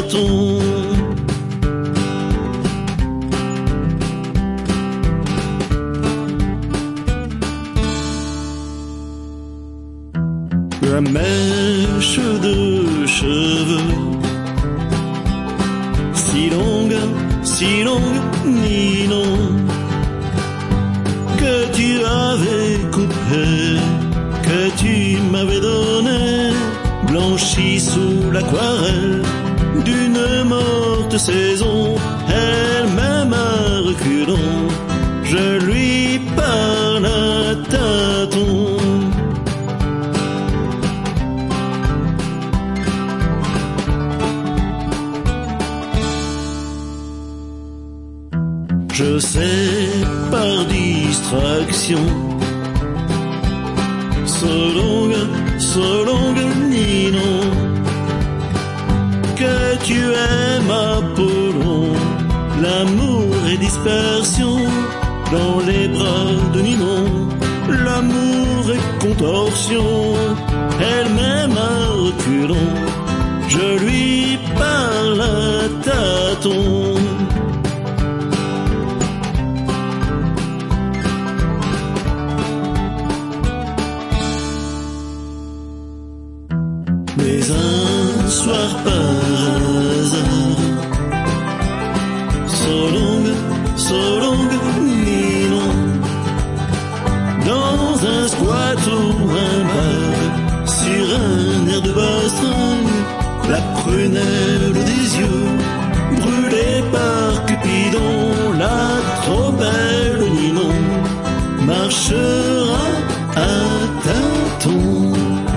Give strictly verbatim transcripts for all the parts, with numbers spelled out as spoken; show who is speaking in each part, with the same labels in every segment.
Speaker 1: tâtons. La mèche de cheveux, si longue, si longue, Ninon, que tu avais coupé, que tu m'avais donné, blanchie sous l'aquarelle d'une morte saison, elle-même à reculons, je lui parle à tâtons. Je sais par distraction, so longue, so longue, Ninon, que tu aimes Apollon, l'amour et dispersion dans les bras de Ninon, l'amour est contorsion, elle-même à reculons, je lui parle à tâtons. Mais un soir par hasard, so longue, so longue, Ninon, dans un squat ou un bar, sur un air de bassingue, la prunelle des yeux, brûlée par Cupidon, la trop belle Ninon, marchera à tâtons.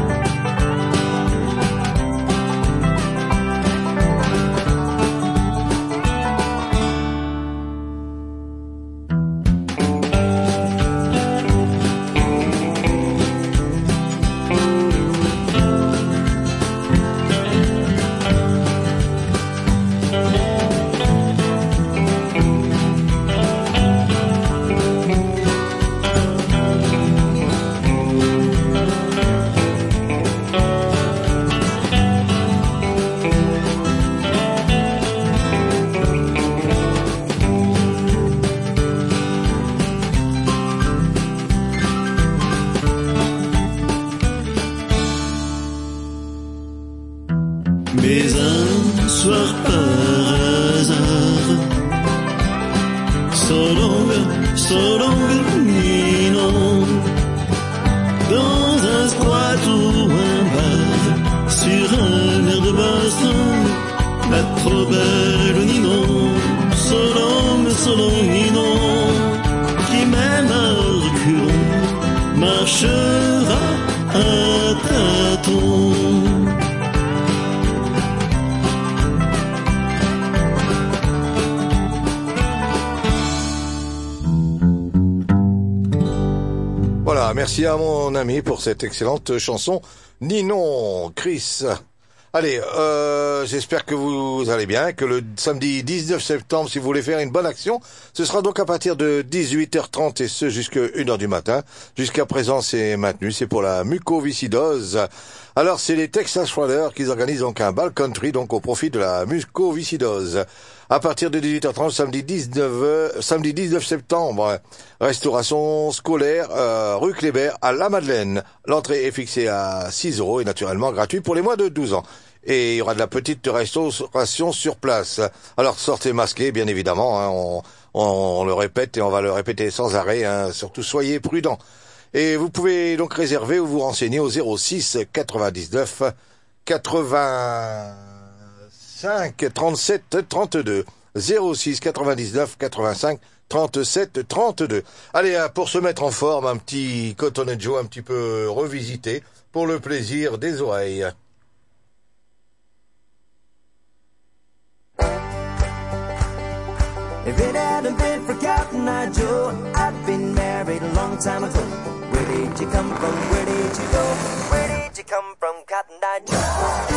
Speaker 1: Mais un soir par hasard, so longue, so longue, Ninon, dans un squat ou un bar, sur un air de bassin, la trop belle Ninon, so longue, so longue, Ninon, qui même à reculons, marchera à tâtons.
Speaker 2: Voilà, merci à mon ami pour cette excellente chanson. Ninon, Chris. Allez, euh, j'espère que vous allez bien, que le samedi dix-neuf septembre, si vous voulez faire une bonne action, ce sera donc à partir de dix-huit heures trente et ce jusqu'à une heure du matin. Jusqu'à présent, c'est maintenu, c'est pour la mucoviscidose. Alors, c'est les Texas Riders qui organisent donc un bal country, donc au profit de la mucoviscidose. À partir de dix-huit heures trente, samedi dix-neuf, samedi dix-neuf septembre, restauration scolaire, euh, rue Kléber à La Madeleine. L'entrée est fixée à six euros et naturellement gratuite pour les moins de douze ans. Et il y aura de la petite restauration sur place. Alors sortez masqués, bien évidemment, hein, on, on, on le répète et on va le répéter sans arrêt, hein, surtout soyez prudents. Et vous pouvez donc réserver ou vous renseigner au zéro six quatre-vingt-dix-neuf quatre-vingt-cinq trente-sept trente-deux. zéro six quatre-vingt-dix-neuf quatre-vingt-cinq trente-sept trente-deux. Allez, pour se mettre en forme, un petit Cotton Joe un petit peu revisité pour le plaisir des oreilles.
Speaker 3: If it hadn't been for Cotton Eye Joe, I'd been married a long time ago. Where did you come from? Where did you go? Where did you come from, Cotton Eye Joe?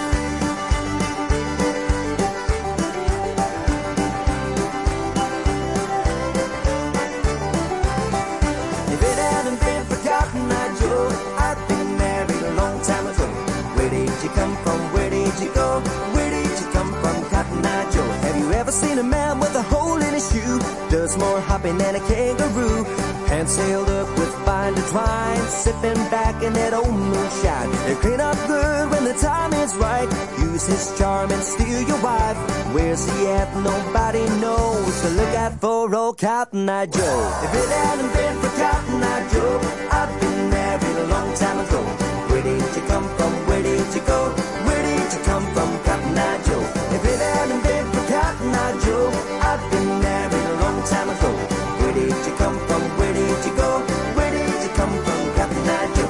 Speaker 3: If it hadn't been for Cotton Eye Joe, I'd been married a long time ago. Where did you come from? Where did you go? Where did you come from? from Cotton Eye Joe. Have you ever seen a man with a hole in his shoe? Does more hopping than a kangaroo. Hands held up with vine to twine, sipping back in that old moonshine. They clean up good when the time is right. Use his charm and steal your wife. Where's he at? Nobody knows. So look out for old Cotton Eye Joe. If it hadn't been for Cotton Eye Joe, I'd been married a long time ago. Where did you come from? Where did you go? Where did you come from, Cotton Eye Joe? If it hadn't been for Cotton Eye Joe, I'd been married a long time ago. Where did you come from? Where did you go? Where did you come from, Cotton Eye Joe?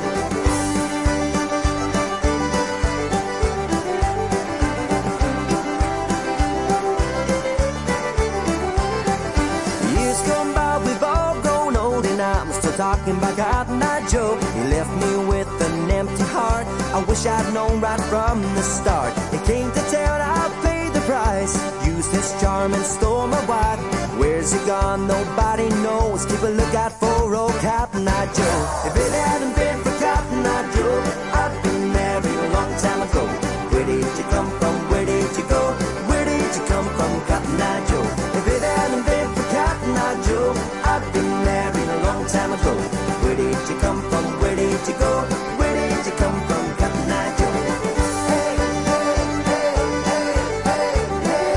Speaker 3: Years gone by, we've all grown old, and I'm still talking about Cotton Eye Joe. He left me with an empty heart. I wish I'd known right from the start. He came to town, I paid the price. Used his charm and stole my wife. Where's he gone? Nobody knows. Keep a lookout for old Cotton Eye Joe. If it hadn't been for Cotton Eye Joe, I'd been married a long time ago. Where did you come from? Where did you go? Where did you come from, Cotton Eye Joe? If it hadn't been for Cotton Eye Joe, I'd been married a long time ago. Where did you come from? Where did you go? Where did you come from, Cotton Eye Joe? Hey, hey, hey, hey, hey, hey,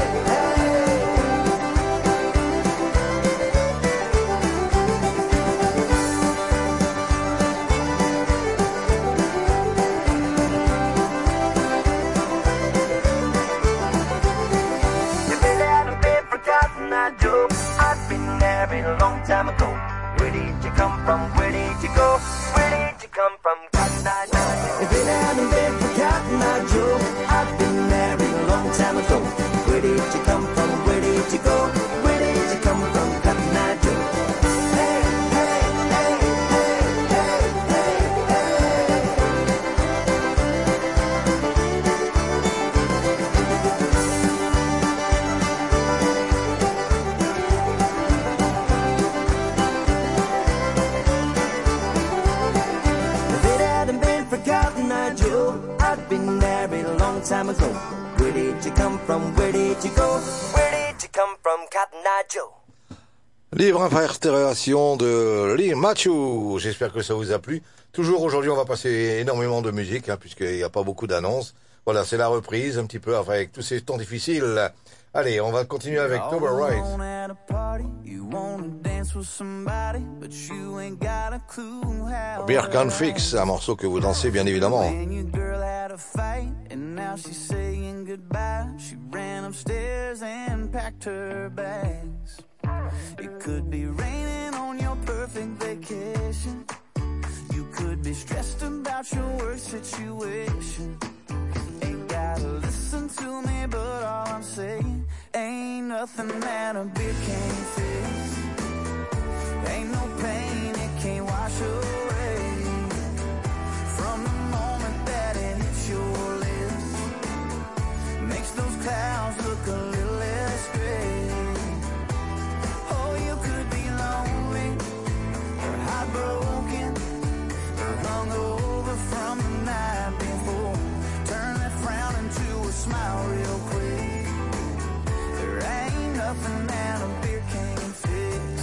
Speaker 3: If it hadn't been for Cotton Eye Joe, I'd been married a long time ago. Where did you come from? Where did you go? Where did you come from, Cotton Eye Joe? If it hadn't been for Cotton Eye Joe, I'd been married a long time ago. Where did you come from? Where did you go? Where did you come from, Cotton Eye Joe? Hey, hey, hey, hey, hey, hey, hey. If it hadn't been for Cotton Eye Joe, I'd been married a long time ago. Where did you come from? Where did you go? Where did you come from, Cotton Eye Joe?
Speaker 2: Livre interprétation de Lee Matthew. J'espère que ça vous a plu. Toujours aujourd'hui, on va passer énormément de musique, hein, puisqu'il n'y a pas beaucoup d'annonces. Voilà, c'est la reprise, un petit peu, avec tous ces temps difficiles. Allez, on va continuer avec Tober Wright. Beer Can Fix, un morceau que vous dansez bien évidemment.
Speaker 1: It could be raining on your perfect vacation. You could be stressed about your work situation. Ain't gotta listen to me, but all I'm saying ain't nothing that a beer can't fix. Ain't no pain it can't wash away. From the moment that it hits your lips, makes those clouds look a little less gray. Heartbroken, hungover from the night before. Turn that frown into a smile real quick. There ain't nothing that a beer can't fix.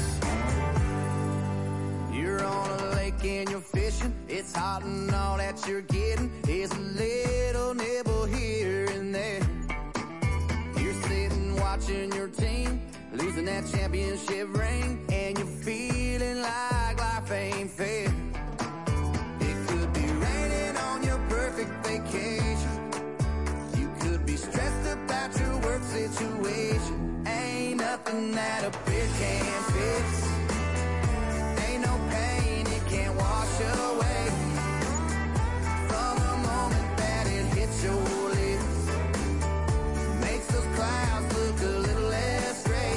Speaker 1: You're on a lake and you're fishing. It's hot and all that you're getting is a little nibble here and there. You're sitting watching your team losing that championship ring, and you're feeling like life ain't fair. It could be raining on your perfect vacation. You could be stressed about your work situation. Ain't nothing that a beer can't fix. Ain't no pain it can't wash away. From the moment that it hits your lips, makes those clouds look a little less gray.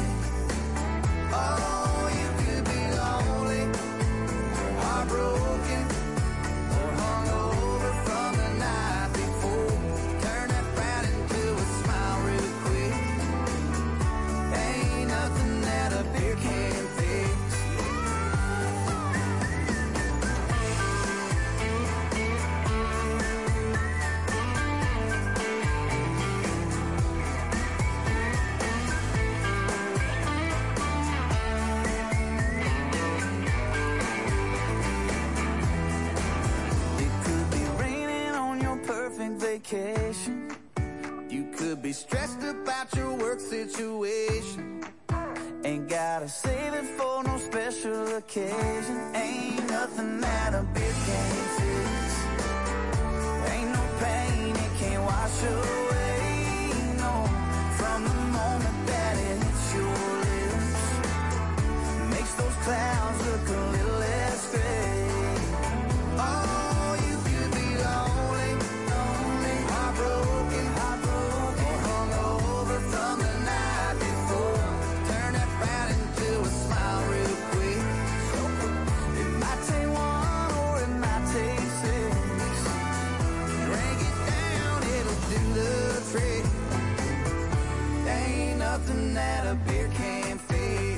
Speaker 1: Oh, you could be lonely, or heartbroken, or hungover from the night before. Turn that frown into a smile real quick. Ain't nothing that a beer can't fix. vacation. You could be stressed about your work situation. Ain't gotta save it for no special occasion. Ain't nothing that a beer can't fix. Ain't no pain it can't wash away. No, from the moment that it hits your lips, makes those clouds look a little less gray. Oh, you could be lonely, lonely, heartbroken, heartbroken, or hungover from the night before. Turn that frown into a smile real quick. It might take one or it might take six. Drink it down, it'll do the trick. Ain't nothing that a beer can't fix.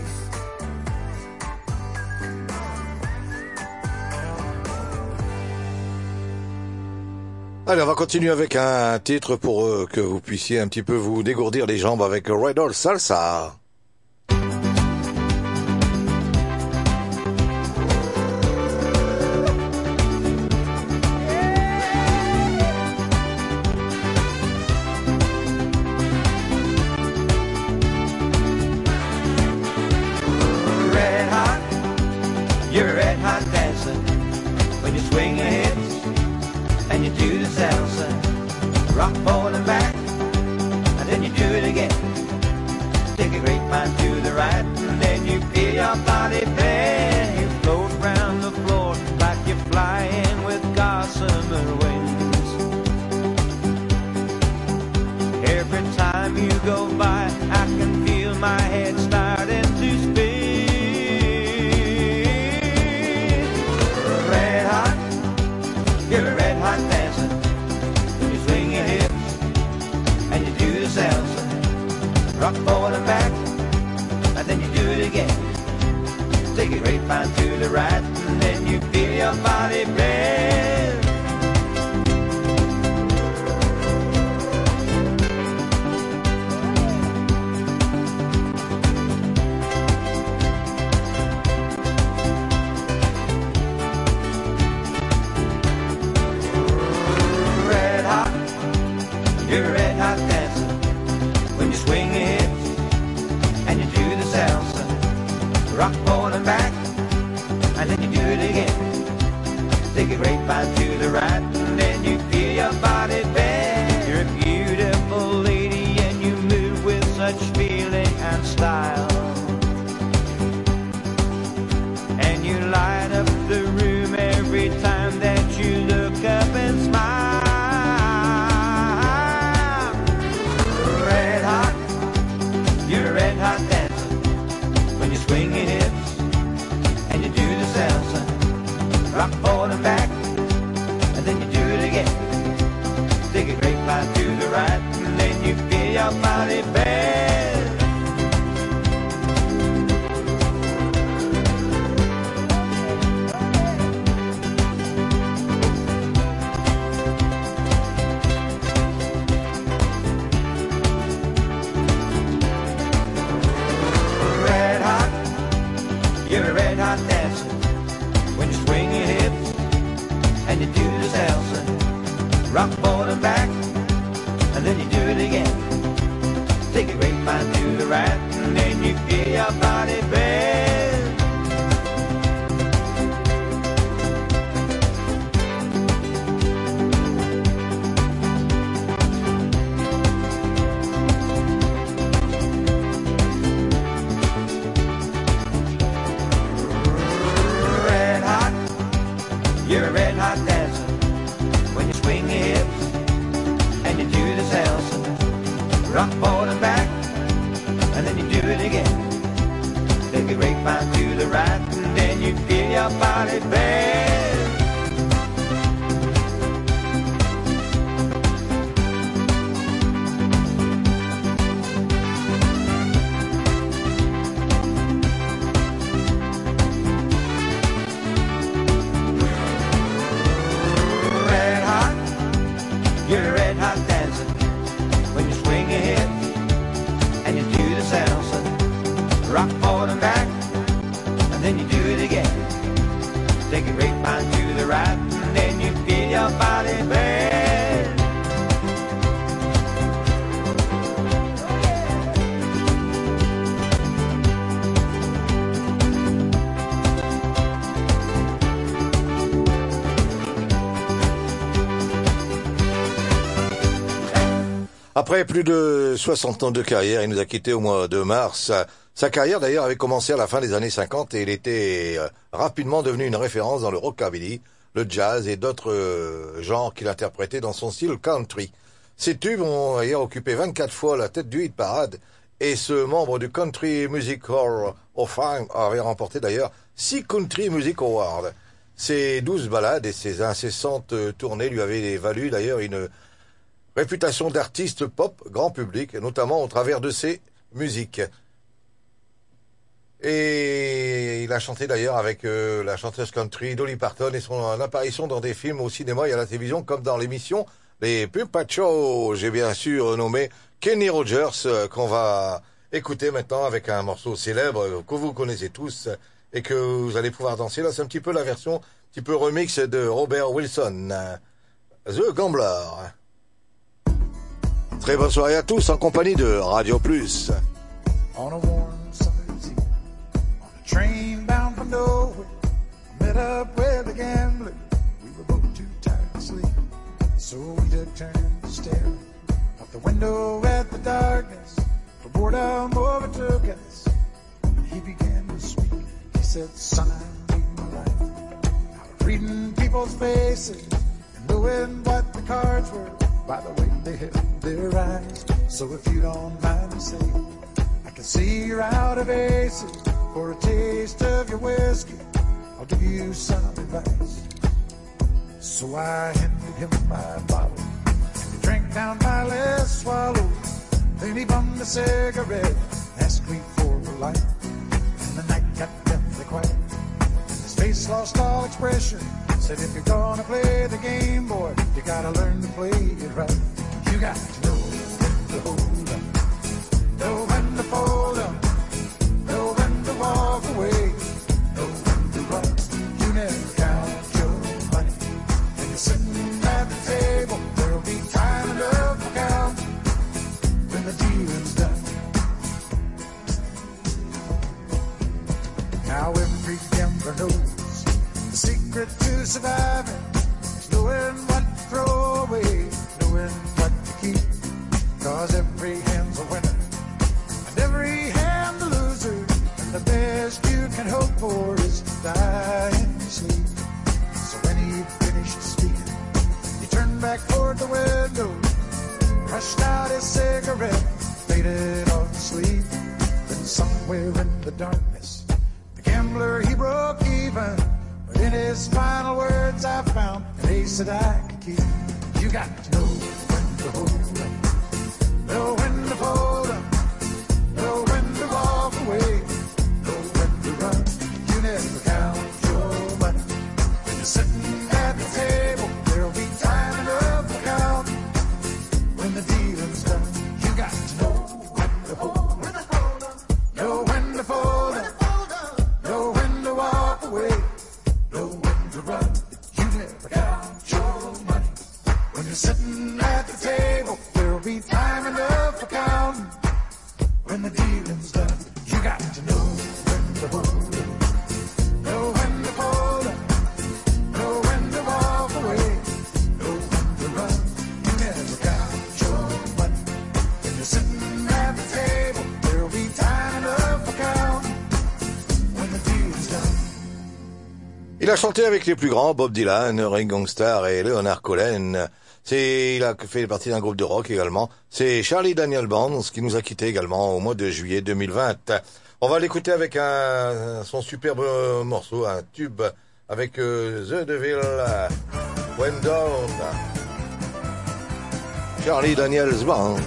Speaker 2: Allez, on va continuer avec un titre pour euh, que vous puissiez un petit peu vous dégourdir les jambes avec Red Hot Salsa.
Speaker 4: Red hot, you're a red hot dancer. When you swing your hips and you do the salsa, rock forward and back, and then you do it again. Take a grapevine to the right, and then you feel your body bend. You float around the floor like you're flying with gossamer wings. Every time you go by, I can feel my head starting to spin. Red hot, you're a red hot dancer. When you swing your hips and you do the salsa, rock forward and back, and then you do it again. Take a grapevine to the right, and then you feel your body bend. Red hot, you're a red hot dancer. When you swing your hips and you do the salsa, rock forward and back, and then you do it again. Take a grapevine to the right, and then you feel your body bend. You're a beautiful lady, and you move with such feeling and style. And you light up the room every time that you look up and smile. Red hot, you're a red hot dancer. When you swing your hips and you do the salsa, rock forward and back, and then you do it again. Take a grapevine to the right, and then you feel your body bend. Red hot, you're a red hot dancer. When you swing your hips and you do the salsa, rock forward and back, and then you do it again. Take a grapevine to the right, and then you feel your body bend. Red hot, you're a red hot dancer. When you swing your hips and you do the salsa, rock forward and back, and then you do it again. Take a grapevine to the right, and then you feel your body bend. Red hot, you're a red hot dancer. When you swing your hips and you do the salsa, rock forward and back, and then you do it again. Take a
Speaker 2: Après plus de soixante ans de carrière, il nous a quittés au mois de mars. Sa carrière d'ailleurs avait commencé à la fin des années cinquante et il était rapidement devenu une référence dans le rockabilly, le jazz et d'autres genres qu'il interprétait dans son style country. Ces tubes ont d'ailleurs occupé vingt-quatre fois la tête du hit parade et ce membre du Country Music Hall of Fame avait remporté d'ailleurs six Country Music Awards. Ses douze ballades et ses incessantes tournées lui avaient valu d'ailleurs une réputation d'artiste pop grand public, notamment au travers de ses musiques. Et il a chanté d'ailleurs avec euh, la chanteuse country Dolly Parton et son apparition dans des films au cinéma et à la télévision comme dans l'émission Les Puppet Show. J'ai bien sûr nommé Kenny Rogers euh, qu'on va écouter maintenant avec un morceau célèbre euh, que vous connaissez tous et que vous allez pouvoir danser. Là c'est un petit peu la version un petit peu remix de Robert Wilson, euh, The Gambler. Très bonne soirée à tous en compagnie de Radio Plus.
Speaker 5: On a warm summer's eve, on a train bound for nowhere, I met up with a gambler. We were both too tired to sleep, so we took turns to stare out the window at the darkness. For boredom overtook us, and he began to speak. He said, "Son, I'm reading my life. I was reading people's faces and knowing what the cards were by the way they held their eyes. So if you don't mind me saying, I can see you're out of aces. For a taste of your whiskey, I'll give you some advice." So I handed him my bottle, and he drank down my last swallow. Then he bummed a cigarette, asked me for a light, and the night got deathly quiet. His face lost all expression. Said, "If you're gonna play the game, boy, you gotta learn to play it right. You got to know when to hold up, know when to fold up, know when to walk away, know when to run. You never count your money. When you're sitting at the table, there'll be time enough to count when the dealing's done." Now every gambler knows the secret to surviving is knowing what to throw away, knowing what to keep. Cause every hand's a winner, and every hand a loser, and the best you can hope for is to die in your sleep. So when he finished speaking, he turned back toward the window, crushed out his cigarette, faded off to sleep. Then somewhere in the darkness, the gambler, he broke even. But in his final words I found an ace that I could keep. You got to know when to hold up, know when to fold up, know when to walk away, know when to run. You never count your money. When you're sitting at the table, there'll be time enough to count when the dealing's done. You got to know when to hold up, know when to fold up, know when to walk away, know when to run. You never count your money. When you're sitting at the table, there'll be time enough for counting when the dealing's done. You got to know when to hold up, know when to fold up, know when to walk away, know when to run. You never count your money. When you're sitting at the table, there'll be time enough for counting when the dealing's done.
Speaker 2: Il a chanté avec les plus grands, Bob Dylan, Ringo Starr et Leonard Cohen. C'est, il a fait partie d'un groupe de rock également. C'est Charlie Daniel Band qui nous a quittés également au mois de juillet deux mille vingt. On va l'écouter avec un, son superbe morceau, un tube avec euh, The Devil Went Down. Charlie Daniel Band.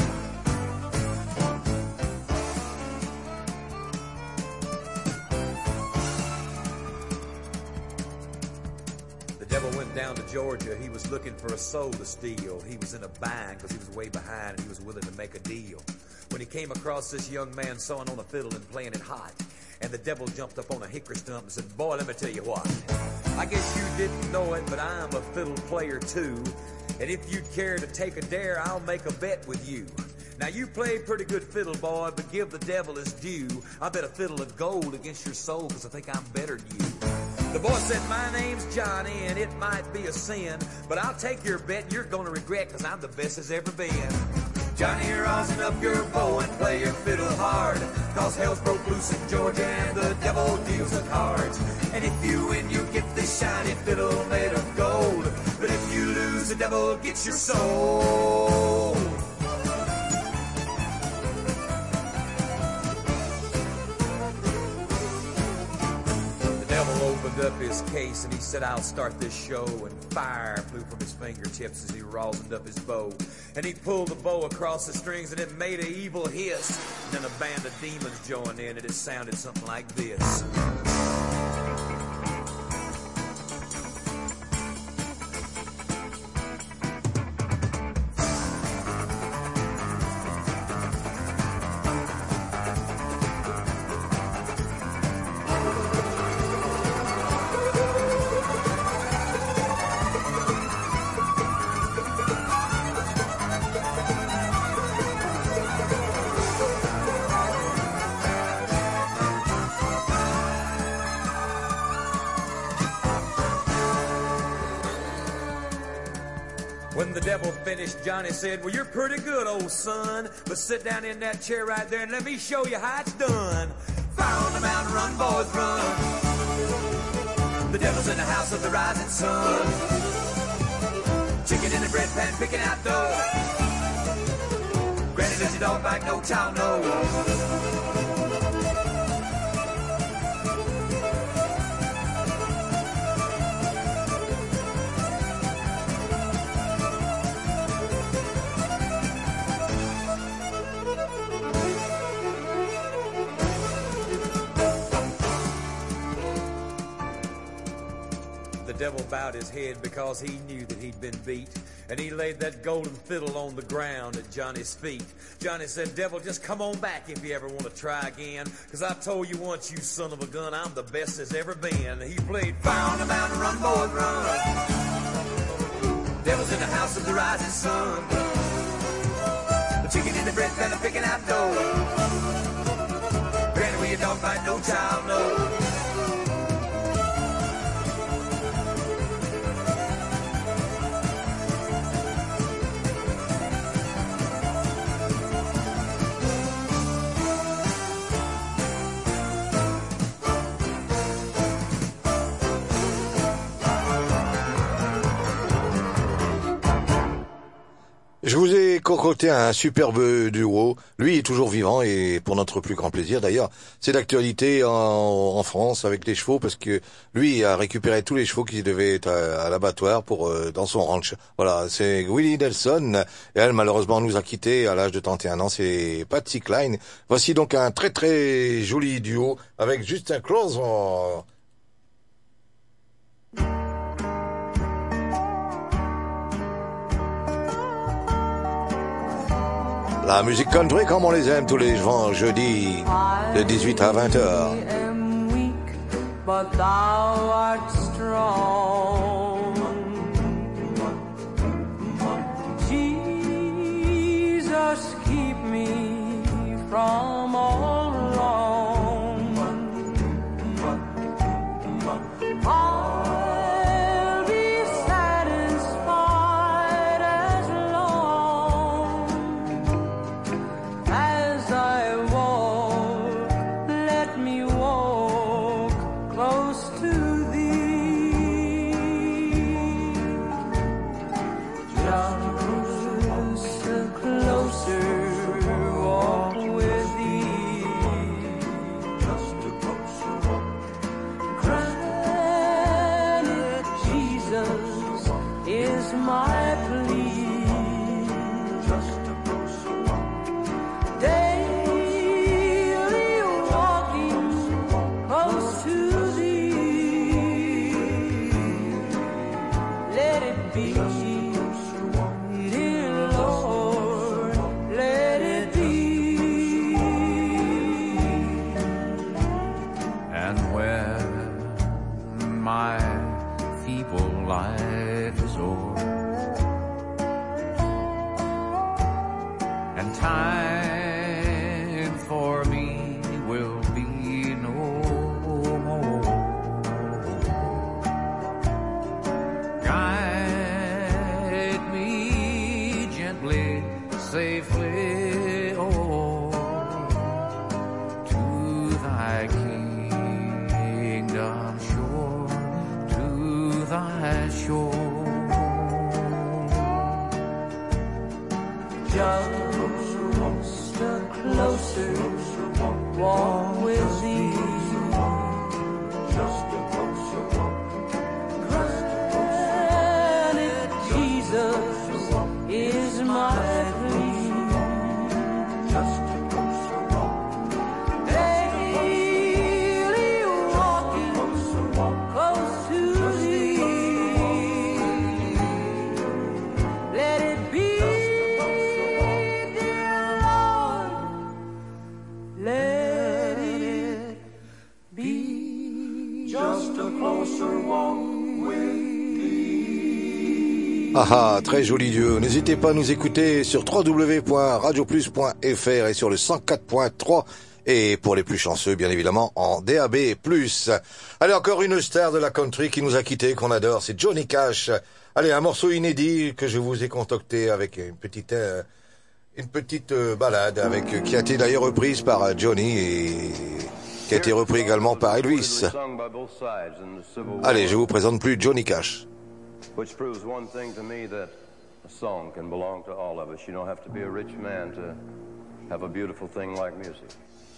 Speaker 6: Down to Georgia, he was looking for a soul to steal. He was in a bind because he was way behind and he was willing to make a deal. When he came across this young man sawing on a fiddle and playing it hot, and the devil jumped up on a hickory stump and said, "Boy, let me tell you what. I guess you didn't know it, but I'm a fiddle player too. And if you'd care to take a dare, I'll make a bet with you. Now you play pretty good fiddle, boy, but give the devil his due. I bet a fiddle of gold against your soul because I think I'm better than you." The boy said, "My name's Johnny, and it might be a sin, but I'll take your bet and you're going to regret because I'm the best as ever been." Johnny, rosin up your bow and play your fiddle hard, cause hell's broke loose in Georgia and the devil deals the cards. And if you win, you get this shiny fiddle made of gold, but if you lose, the devil gets your soul. Opened up his case and he said, I'll start this show, and fire flew from his fingertips as he rosined up his bow, and he pulled the bow across the strings and it made an evil hiss, and then a band of demons joined in and it sounded something like this. When the devil finished, Johnny said, well, you're pretty good, old son, but sit down in that chair right there and let me show you how it's done. Fire on the mountain, run, boys, run. The devil's in the house of the rising sun. Chicken in the bread pan, picking out dough. Granny, does your dog bite? No child, no. The devil bowed his head because he knew that he'd been beat, and he laid that golden fiddle on the ground at Johnny's feet. Johnny said, devil, just come on back if you ever want to try again, because I told you once, you son of a gun, I'm the best there's ever been. He played fire on the mountain, run, boy, run. Devil's in the house of the rising sun. The chicken in the bread pan, picking out dough. Granny, where your dog bite, no child, no.
Speaker 2: Je vous ai concocté un superbe duo. Lui est toujours vivant et pour notre plus grand plaisir d'ailleurs. C'est d'actualité en, en France avec les chevaux parce que lui a récupéré tous les chevaux qui devaient être à, à l'abattoir pour euh, dans son ranch. Voilà, c'est Willie Nelson et elle malheureusement nous a quittés à l'âge de trente et un ans. C'est Patsy Cline. Voici donc un très très joli duo avec Justin Claus. En... La musique country comme on les aime tous les jeudis de dix-huit à vingt heures.
Speaker 7: I am weak, but thou art strong. Jesus, keep me from all wrong. I'll be satisfied as long as I walk, let me walk close to thee. Just a closer walk with thee.
Speaker 1: safely, oh, to thy kingdom shore, to thy shore. Just a closer walk with thee. Just a closer walk. Granted, Jesus is my plea. Just a closer walk. Daily walking close to thee. Let it be, dear Lord. Let it be. Just a closer walk with thee.
Speaker 2: Ah ah, très joli duo. N'hésitez pas à nous écouter sur w w w point radio plus point f r et sur le cent quatre point trois et pour les plus chanceux, bien évidemment, en D A B plus. Allez, encore une star de la country qui nous a quittés, qu'on adore, c'est Johnny Cash. Allez, un morceau inédit que je vous ai concocté avec une petite, euh, une petite euh, balade avec, qui a été d'ailleurs reprise par euh, Johnny et qui a été repris également par Elvis. Allez, je vous présente plus Johnny Cash.
Speaker 8: Which proves one thing to me, that a song can belong to all of us. You don't have to be a rich man to have a beautiful thing like music.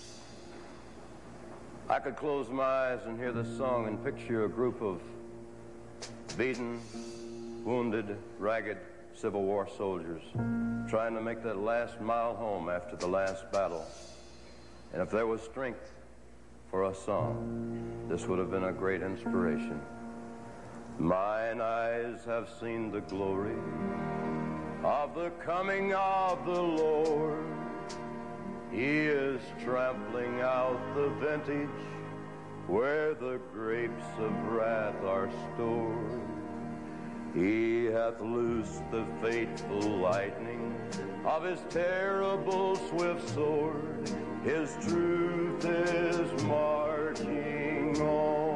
Speaker 8: I could close my eyes and hear this song and picture a group of beaten, wounded, ragged Civil War soldiers trying to make that last mile home after the last battle. And if there was strength for a song, this would have been a great inspiration. Mine eyes have seen the glory of the coming of the Lord. He is trampling out the vintage where the grapes of wrath are stored. He hath loosed the fateful lightning of his terrible swift sword. His truth is marching on.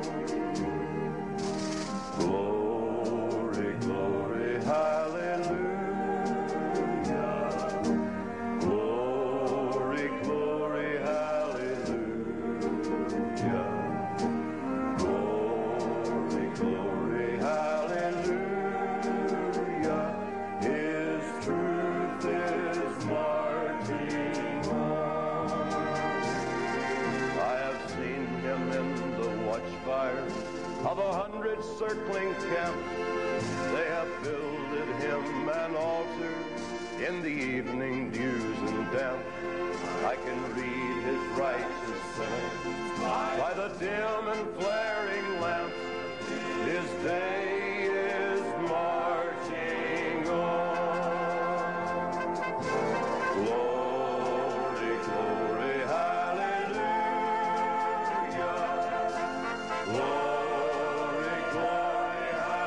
Speaker 8: Glory, glory, hallelujah. Glory, glory, hallelujah. Glory, glory, hallelujah. His truth is marching on. I have seen him in the watchfire of a hundred circling camps. They have builded him an altar in the evening dews and damp. I can read his righteous sentence by the dim and flaring lamps. His day is marching on. Glory, glory, hallelujah. Glory, glory,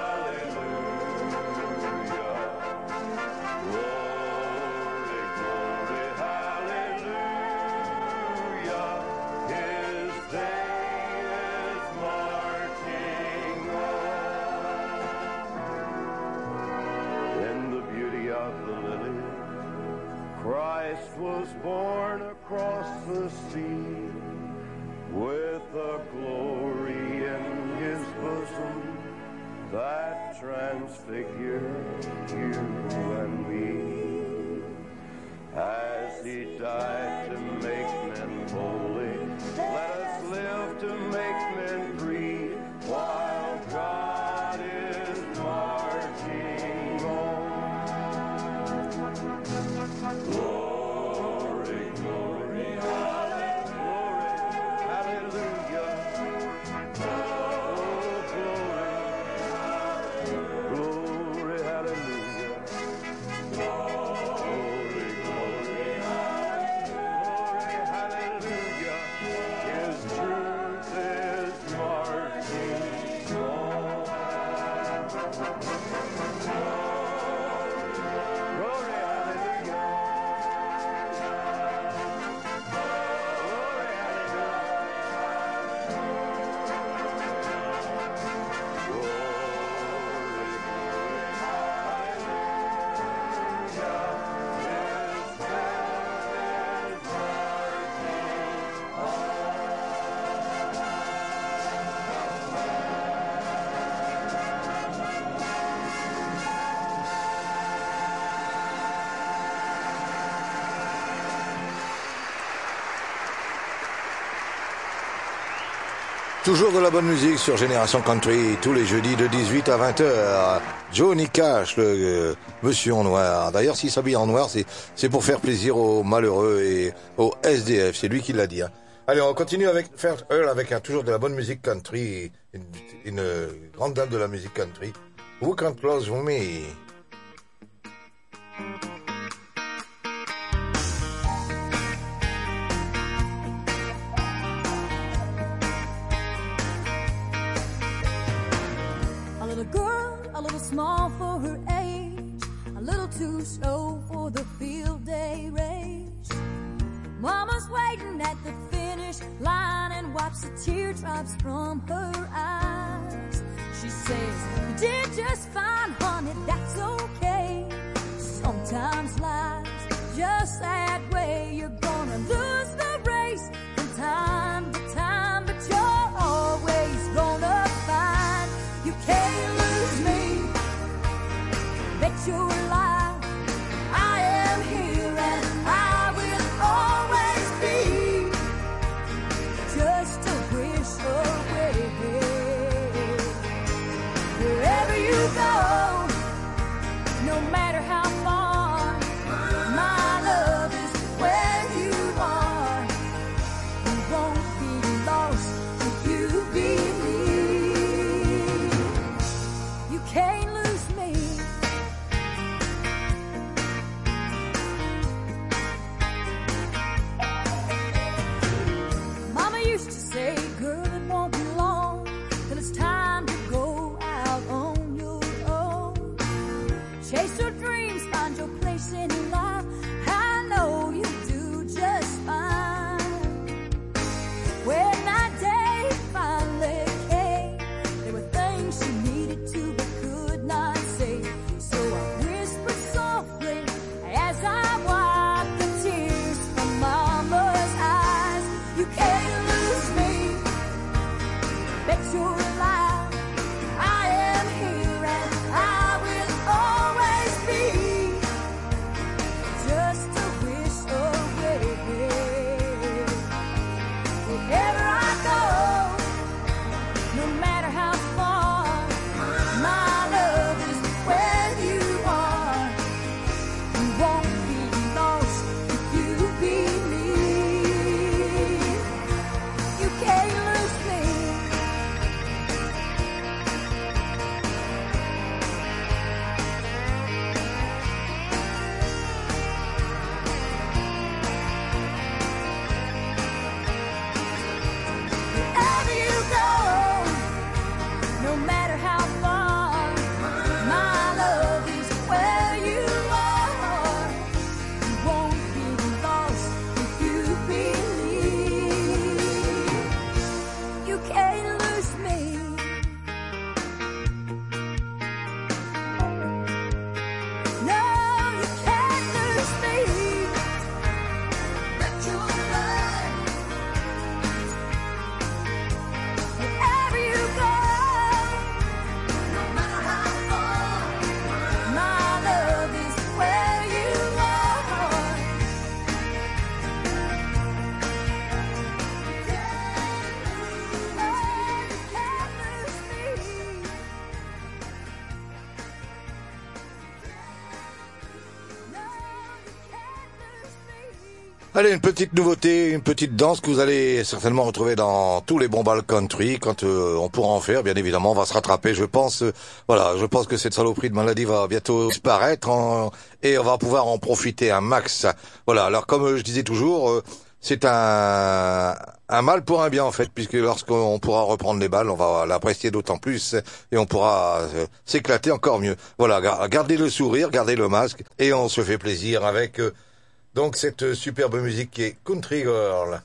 Speaker 8: hallelujah. Glory, glory, hallelujah. His day is marching on. In the beauty of the lily, Christ was born across the sea, with a glory in his bosom that transfigured you and me. As he died to make men holy, let us live to make men free, while God is marching on. Glory, glory, hallelujah, hallelujah. Oh, glory, glory, hallelujah.
Speaker 2: Toujours de la bonne musique sur Génération Country, tous les jeudis de dix-huit à vingt heures. Johnny Cash, le euh, monsieur en noir. D'ailleurs, s'il s'habille en noir, c'est, c'est pour faire plaisir aux malheureux et aux S D F. C'est lui qui l'a dit. Hein. Allez, on continue avec First Earl avec hein, toujours de la bonne musique country. Une, une grande dame de la musique country. Who Can't Close Me?
Speaker 9: A little girl, a little small for her age, a little too slow for the field day race. Mama's waiting at the finish line and wipes the teardrops from her eyes. She says, you did just fine, honey, that's okay. Sometimes life's just that way. You're gonna lose the race from time to time, but you're always gonna find you can't lose me. Bet you're alive. I am here and I will always be just a wish away. Wherever you go, no matter how far, my love is where you are. You won't be lost if you believe. You can't lose me. Mama used to say, girl, it won't be long till it's time to go out on your own. Chase your dreams, find your place in life. I know you do just fine. When that day finally came, there were things she needed to but could not say. So I whispered softly as I wiped the tears from Mama's eyes. You can't lose me. Bet you're alive. I am here and I will always be just a wish away. Wherever I go, no matter how far, my love is where you are. You won't be lost if you believe. You can't lose me. Wherever you go, no matter how far, my love is where you are. You won't be lost if you believe. You can't lose me. No, you can't lose me. Bet you're alive. Wherever you go, no matter how far, my love is where you are. Oh, you can't lose me. No, you can't lose me.
Speaker 2: Allez, une petite nouveauté, une petite danse que vous allez certainement retrouver dans tous les bons bals country quand euh, on pourra en faire. Bien évidemment, on va se rattraper. Je pense, euh, voilà, je pense que cette saloperie de maladie va bientôt disparaître en- et on va pouvoir en profiter un max. Voilà. Alors, comme euh, je disais toujours, euh, c'est un un mal pour un bien en fait, puisque lorsqu'on pourra reprendre les balles, on va l'apprécier d'autant plus et on pourra euh, s'éclater encore mieux. Voilà, gar- gardez le sourire, gardez le masque et on se fait plaisir avec. euh, Donc cette superbe musique qui est Country Girl.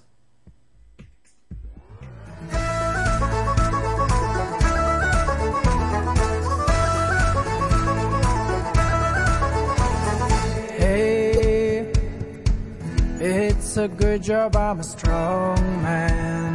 Speaker 10: Hey, it's a good job I'm a strong man.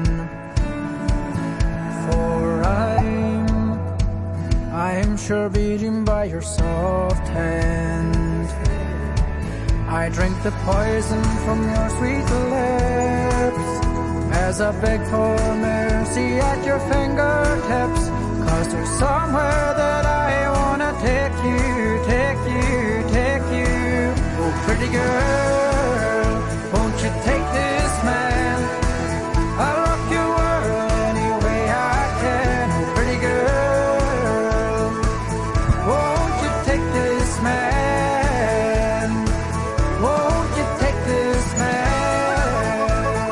Speaker 10: For I'm, I'm sure beaten by your soft hand. I drink the poison from your sweet lips as I beg for mercy at your fingertips. Cause there's somewhere that I wanna take you, take you, take you. Oh, pretty girl, won't you take this man? I'll rock your world any way I can. Oh, pretty girl, won't you take this man? Won't you take this man?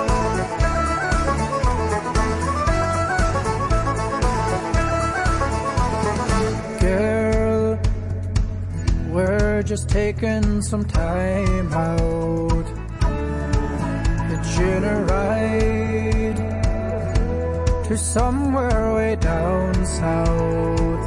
Speaker 10: Girl, we're just taking some time out. Hitching a ride to somewhere way down south.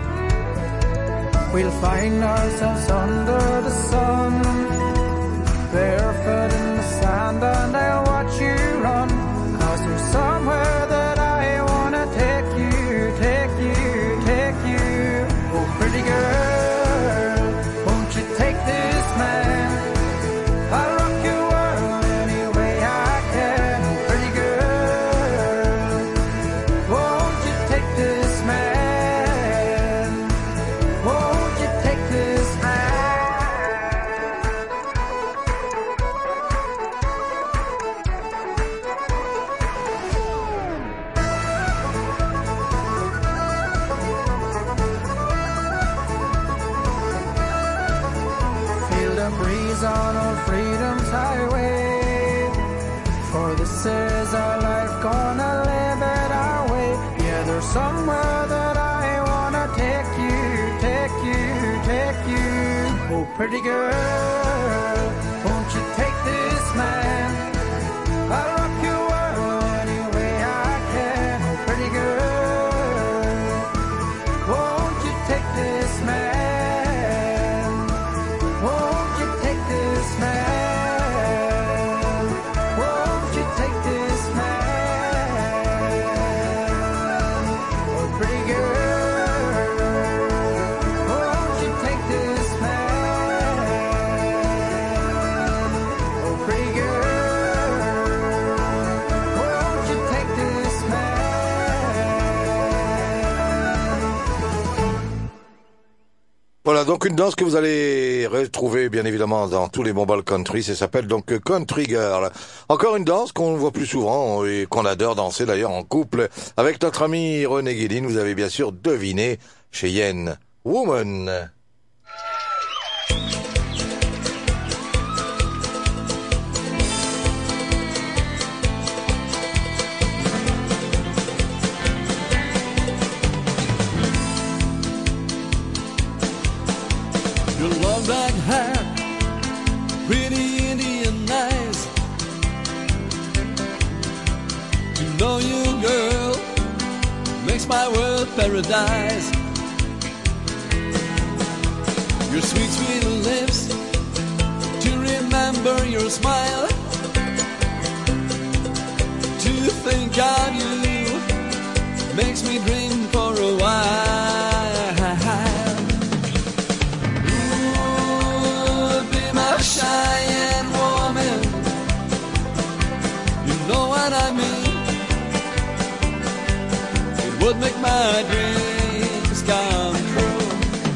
Speaker 10: We'll find ourselves under the sun, barefoot in the sand, and I'll watch you run. Cause there's somewhere that I wanna take you, take you, take you. Oh, pretty girl, won't you take this man? I'll rock your world any way I can. Oh, pretty girl, won't you take this man? Won't you take this man? Feel the breeze on old freedom's highway. For this is our life, gonna live it our way. Yeah, there's somewhere that I wanna take you, take you, take you. Oh, pretty girl, won't you take this man? I'll rock your world any way I can. Oh, pretty girl, won't you take this man? Won't you take this man? Won't you take this man? Oh, pretty girl, won't you take this man? Oh, pretty girl, won't you take this man?
Speaker 2: Voilà, donc une danse que vous allez retrouver bien évidemment dans tous les bons balles country, ça s'appelle donc Country Girl. Encore une danse qu'on voit plus souvent et qu'on adore danser d'ailleurs en couple avec notre ami René Guédine. Vous avez bien sûr deviné, Cheyenne Woman.
Speaker 11: Your long black hair, pretty Indian eyes. To know you, girl, makes my world paradise. Your sweet, sweet lips, to remember your smile. To think of you, makes me dream for a while. Cheyenne woman, you know what I mean. It would make my dreams come true.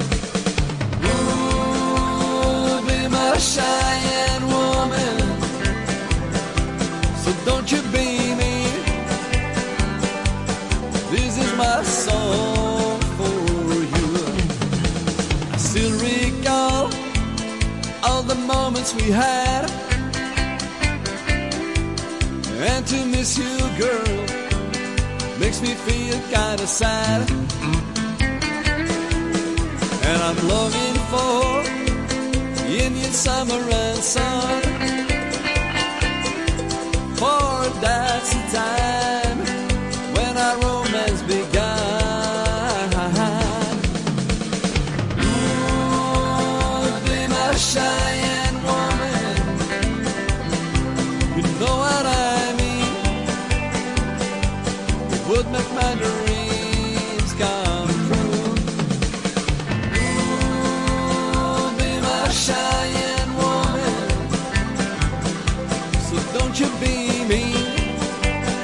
Speaker 11: Ooh, be my Cheyenne woman, so don't you be me. This is my song for you. I still recall all the moments we had, and to miss you, girl, makes me feel kinda sad. And I'm longing for Indian summer and sun, for that's the time when our romance began. Cheyenne woman, you know what I mean. It would make my dreams come true. Ooh, be my Cheyenne woman, so don't you be me.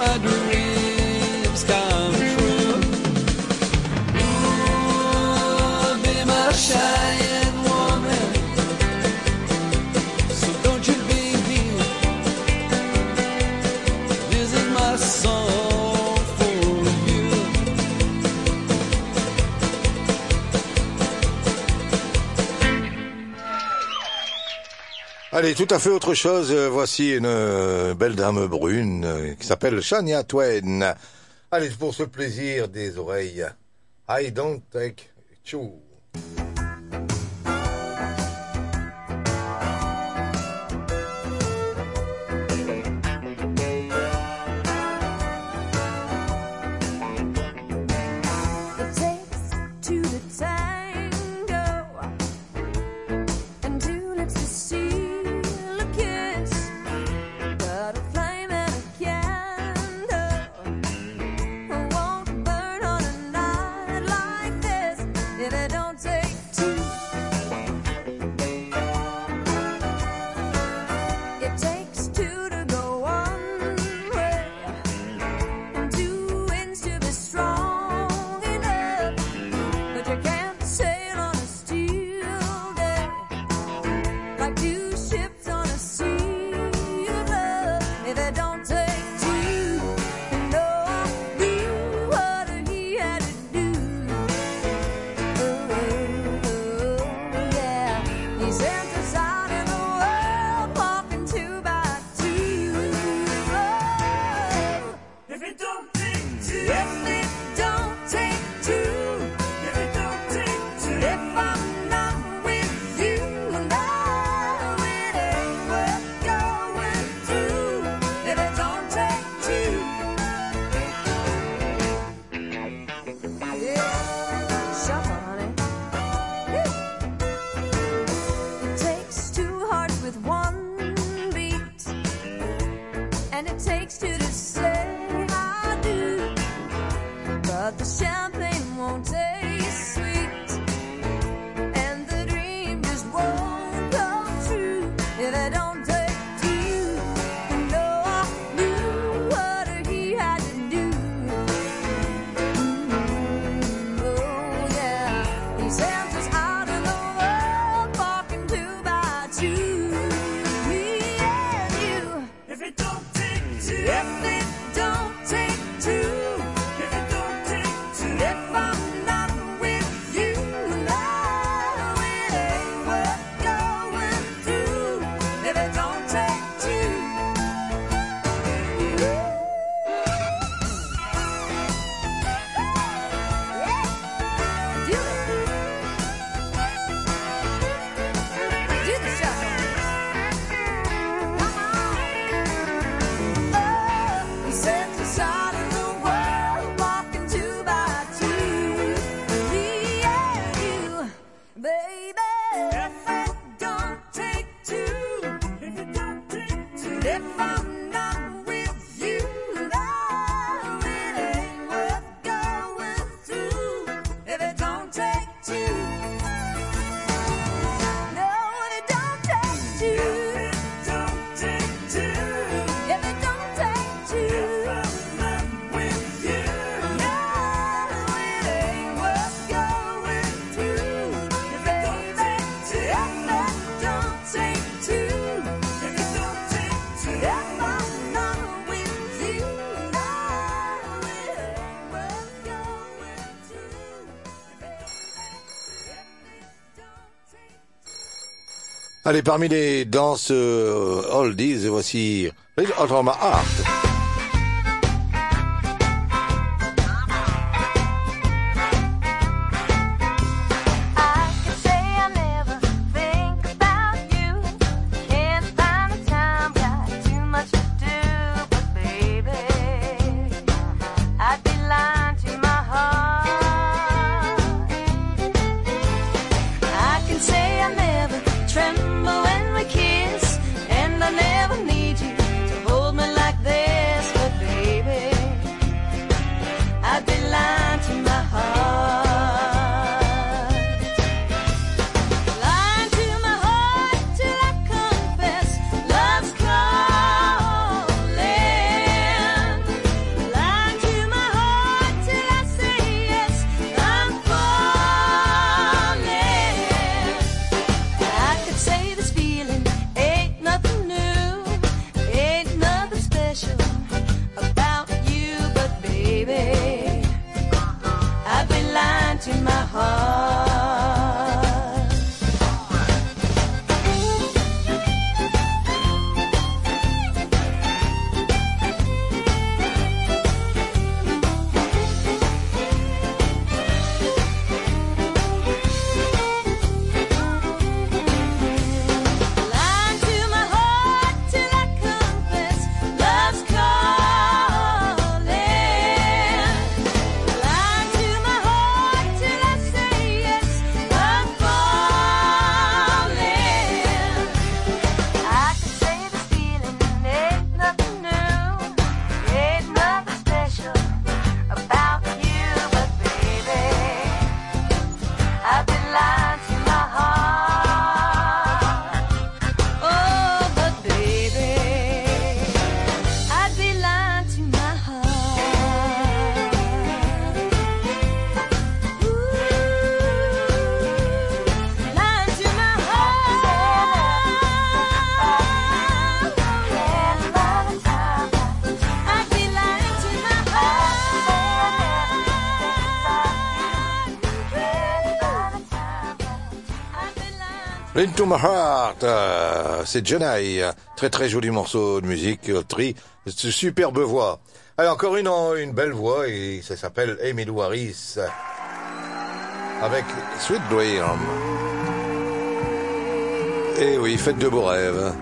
Speaker 11: my dreams come true. Ooh, be my shining woman, so don't you be me. This is my song for you.
Speaker 2: Allez, tout à fait autre chose. Euh, Voici une euh, belle dame brune euh, qui s'appelle Shania Twain. Allez, pour ce plaisir des oreilles. I don't take two.
Speaker 9: It takes two to tango, and two lips to seal a kiss. But a flame and a candle won't burn on a night like this if it don't take two. It takes two to go one way, and two winds to be strong enough. But you can't sail on a still day like two ships on a sea of love if it don't take two. And oh, I knew what he had to do. Oh, yeah. He sent us out in the world walking two by two. Oh, if it don't take two. If it don't take two. If it don't take two. If I'm not with you, now it ain't worth going through. If it don't take two. Yeah, shuffle, honey. Woo. It takes two hearts with one beat, and it takes two to say I do. But the champagne won't taste sweet, and the dream just won't come true if it don't take two. And oh, I knew what he had to do. Mm, oh, yeah. He sent us out in the world walking two by two. Me and you. If it don't take two. If it don't take two. If it don't take two. If I'm not with you, now it ain't worth going through. If it don't take two. Do it. Do the shuffle. Come on. Oh, he sent us out in the world walking two by two. Me and you, baby. If it don't take two. If it don't take two. If I'm not with you, now it ain't worth going through. If it don't take two. No, it don't take two. If it don't take two. If it don't take two. If I'm not with you, now it ain't worth going through. If it don't take two. If it don't take two. If it don't take two. If I'm not with you, now it ain't worth going through. If it
Speaker 2: Allez, parmi les danses euh, oldies, voici Little Out of My Heart.
Speaker 9: I could say I never think about you. Can't find the time, got too much to do. But baby, I'd be lying to my heart. I can say I never tremble when we kiss, and I never need you to hold me like this.
Speaker 2: Into My Heart, euh, c'est Jenai, très très joli morceau de musique, tri, superbe voix. Allez, encore une, une belle voix, et ça s'appelle Emmylou Harris, avec Sweet Dream. Et oui, faites de beaux rêves.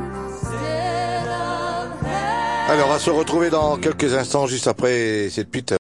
Speaker 2: Alors, à se retrouver dans quelques instants, juste après cette petite